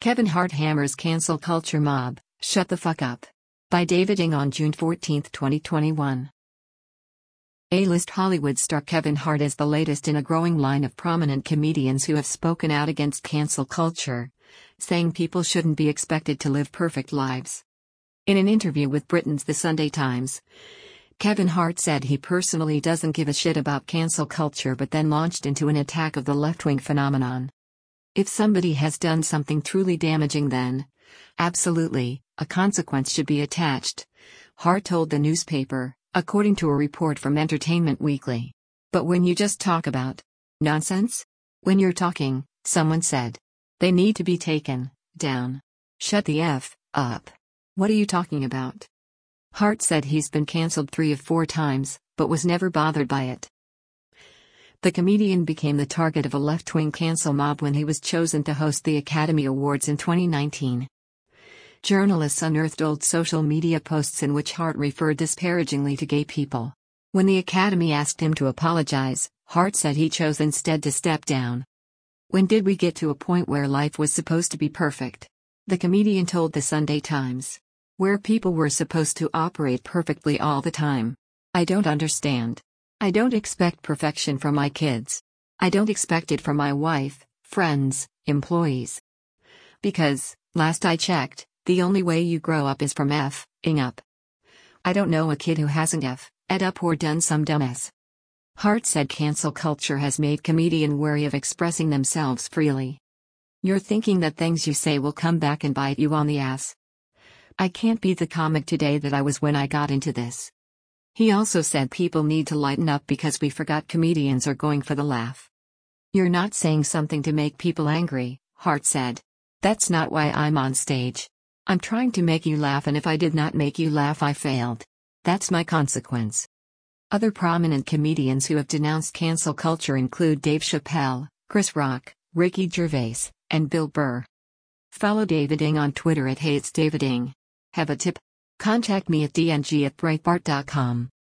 Kevin Hart hammers cancel culture mob, shut the fuck up. By David Ng on June 14, 2021. A-list Hollywood star Kevin Hart is the latest in a growing line of prominent comedians who have spoken out against cancel culture, saying people shouldn't be expected to live perfect lives. In an interview with Britain's The Sunday Times, Kevin Hart said he personally doesn't give a shit about cancel culture, but then launched into an attack of the left-wing phenomenon. If somebody has done something truly damaging, then, absolutely, a consequence should be attached, Hart told the newspaper, according to a report from Entertainment Weekly. But when you just talk about nonsense? When you're talking, someone said, they need to be taken down. Shut the F up. What are you talking about? Hart said he's been cancelled 3 of 4 times, but was never bothered by it. The comedian became the target of a left-wing cancel mob when he was chosen to host the Academy Awards in 2019. Journalists unearthed old social media posts in which Hart referred disparagingly to gay people. When the Academy asked him to apologize, Hart said he chose instead to step down. When did we get to a point where life was supposed to be perfect? The comedian told the Sunday Times. Where people were supposed to operate perfectly all the time. I don't understand. I don't expect perfection from my kids. I don't expect it from my wife, friends, employees. Because, last I checked, the only way you grow up is from F-ing up. I don't know a kid who hasn't F'd up or done some dumbass. Hart said cancel culture has made comedians wary of expressing themselves freely. You're thinking that things you say will come back and bite you on the ass. I can't be the comic today that I was when I got into this. He also said people need to lighten up because we forgot comedians are going for the laugh. You're not saying something to make people angry, Hart said. That's not why I'm on stage. I'm trying to make you laugh, and if I did not make you laugh, I failed. That's my consequence. Other prominent comedians who have denounced cancel culture include Dave Chappelle, Chris Rock, Ricky Gervais, and Bill Burr. Follow David Ng on Twitter at @HatesDavidNg. Have a tip? Contact me at dng@breitbart.com.